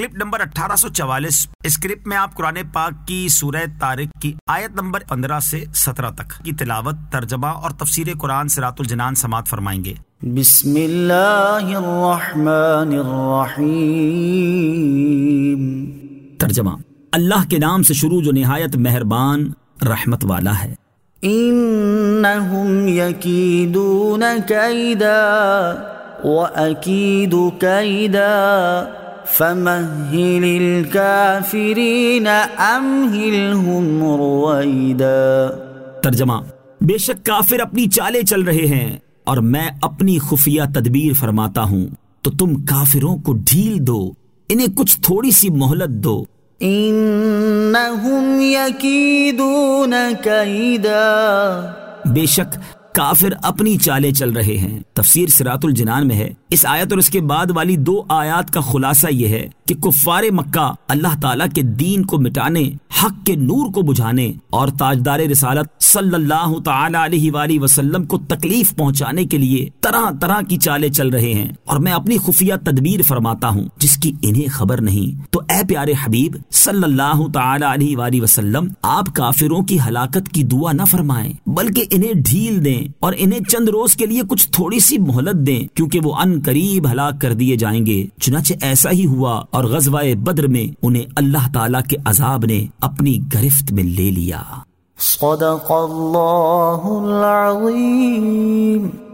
Clip number 1844۔ اس clip میں آپ قرآن پاک کی سورہ طارق کی آیت نمبر 15 سے 17 تک کی تلاوت، ترجمہ اور تفسیر قرآن صراط الجنان سماعت فرمائیں گے۔ بسم اللہ الرحمن الرحیم۔ ترجمہ: اللہ کے نام سے شروع جو نہایت مہربان رحمت والا ہے۔ انہم یکیدون کیدا وَأَكِيدُ كَيْدًا فَمَهِّلِ الْكَافِرِينَ أَمْهِلْهُمْ رُوَيْدًا۔ ترجمہ: بے شک کافر اپنی چالیں چل رہے ہیں اور میں اپنی خفیہ تدبیر فرماتا ہوں، تو تم کافروں کو ڈھیل دو، انہیں کچھ تھوڑی سی مہلت دو۔ انہم یکیدون کیدا، بے شک کافر اپنی چالیں چل رہے ہیں۔ تفسیر صراط الجنان میں ہے، اس آیت اور اس کے بعد والی 2 آیات کا خلاصہ یہ ہے کہ کفار مکہ اللہ تعالیٰ کے دین کو مٹانے، حق کے نور کو بجھانے اور تاجدار رسالت صلی اللہ تعالی علیہ وآلہ وسلم کو تکلیف پہنچانے کے لیے طرح طرح کی چالیں چل رہے ہیں، اور میں اپنی خفیہ تدبیر فرماتا ہوں جس کی انہیں خبر نہیں۔ تو اے پیارے حبیب صلی اللہ تعالی علیہ وآلہ وسلم، آپ کافروں کی ہلاکت کی دعا نہ فرمائیں، بلکہ انہیں ڈھیل دیں اور انہیں چند روز کے لیے کچھ تھوڑی سی مہلت دیں، کیونکہ وہ ان قریب ہلاک کر دیے جائیں گے۔ چنانچہ ایسا ہی ہوا، اور غزوہ بدر میں انہیں اللہ تعالیٰ کے عذاب نے اپنی گرفت میں لے لیا۔ صدق اللہ العظیم۔